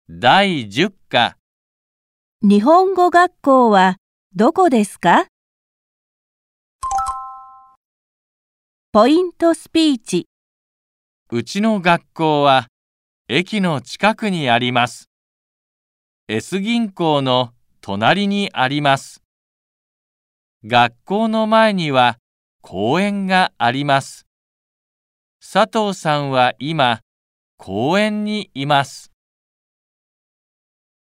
第10課。 日本語学校はどこですか？ポイントスピーチ。 うちの学校は駅の近くにあります。S 銀行の隣にあります。学校の前には公園があります。佐藤さんは今、公園にいます。